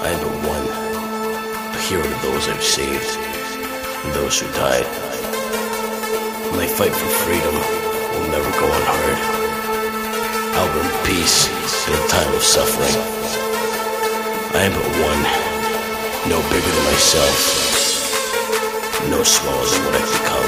I am but one, a hero to those I've saved, and those who died. My fight for freedom will never go unheard. I'll bring peace in a time of suffering. I am but one, no bigger than myself, no smaller than what I've become.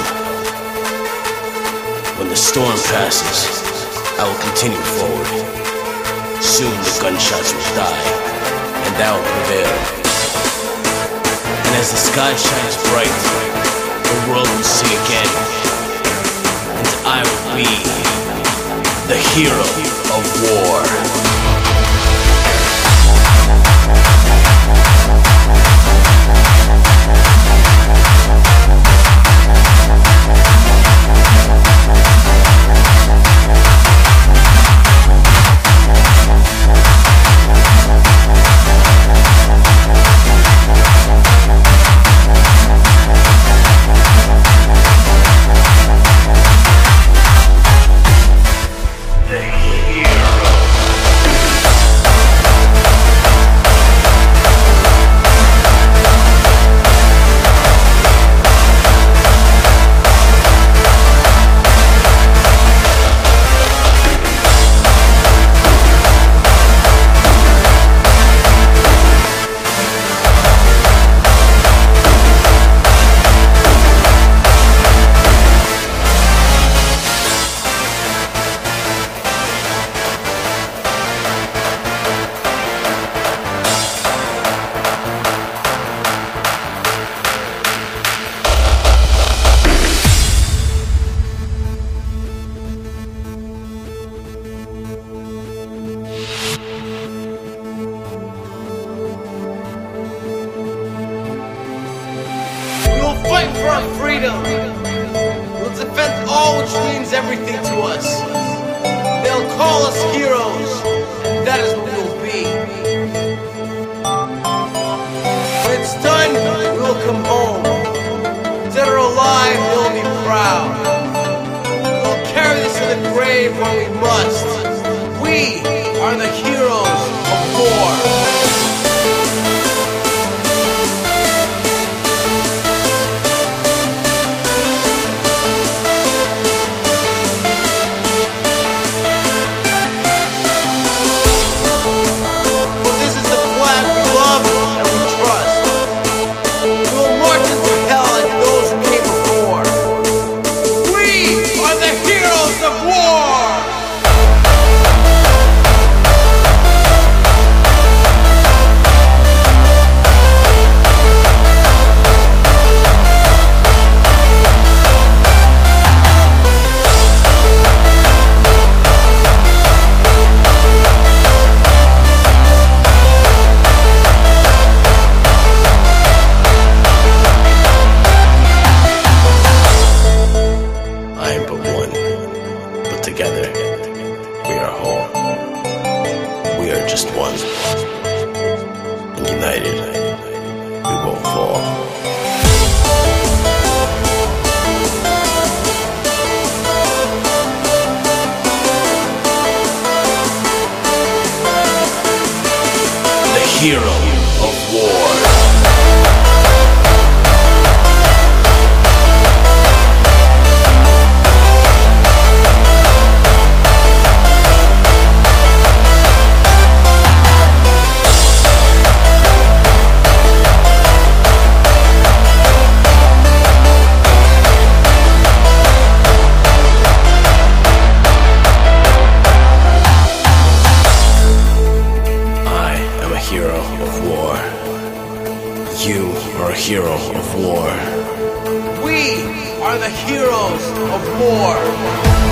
When the storm passes, I will continue forward. Soon the gunshots will die, and I will prevail. And as the sky shines bright, the world will see again, and I will be the hero of war. Fight for our freedom. We'll defend all which means everything to us. They'll call us heroes, and that is what we'll be. When it's done, we'll come home. Dead or alive, we'll be proud. We'll carry this to the grave when we must. We are the heroes of war. Together, we are whole. We are just one. And united, we won't fall. The hero of war. Hero of war. You are a hero of war. We are the heroes of war.